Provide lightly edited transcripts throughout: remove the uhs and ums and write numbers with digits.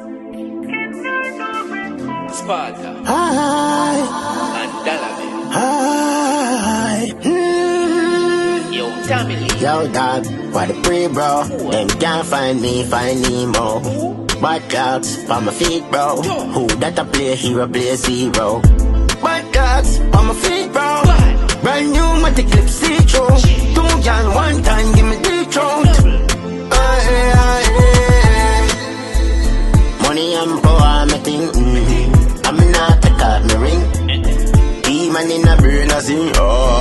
Sparta and Dalaman. Yo, Tommy Lee. Yo, dog, what a pre, bro. Them can't find me, find Nemo. Bad clocks on my feet, bro. Who that a play hero, play zero. Bad clocks on my feet, bro. Brand new Matic Clip see-through. 2 gal one time, give me the throat. Money and power, me think, I'm not take out my ring. Demon in a brain, I sing,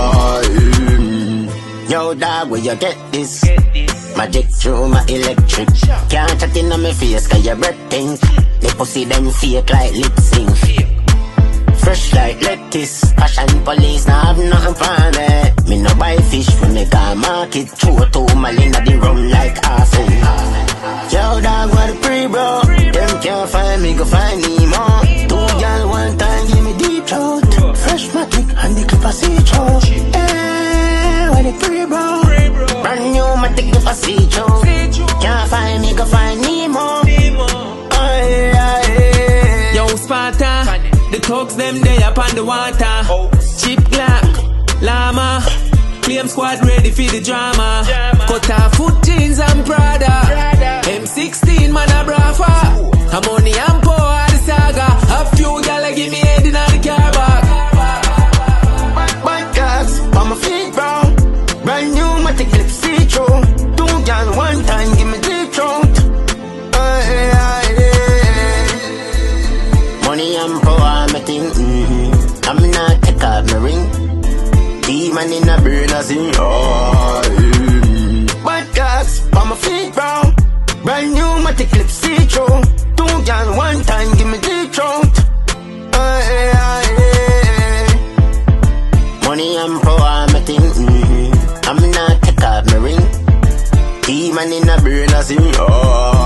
Yo, dog, where you get this? Magic through my electric. Can't chat in on my face, cause your breath think. The pussy them fake like lip sync. Fresh like lettuce. Fashion police, now have nothing for me. Me no buy fish, we make a market. Throw 2 million at the rum like Arsen. Yo, dog, what a pre, bro. Them can't find me, go find Nemo. 2 gal one time, give me deep throat. Fresh Matic and the clip I see through. What a pre, bro. Brand new Matic clip I see through. Can't find me, go find Nemo. Yo, Sparta, the thugs them they up on the water. Chip Glock, Llama, Claim Squad ready for the drama. Cut off foot jeans and Prada. M16 man a brafa. I'm money and power the saga. A few gala give me head in the car back. Bad cars on my feet, bro. Brand new Matic Clip see-through. 2 gal one time, give me the throat. Money and power, me think, I'm not take out my ring. Demon in a brain, I sing, Bad cars on my feet, bro. Brand new Matic Clip see-through. 2 gal one time, give me the throat. Money and power, me think, I'm not take out my ring. Demon in a brain, I sing,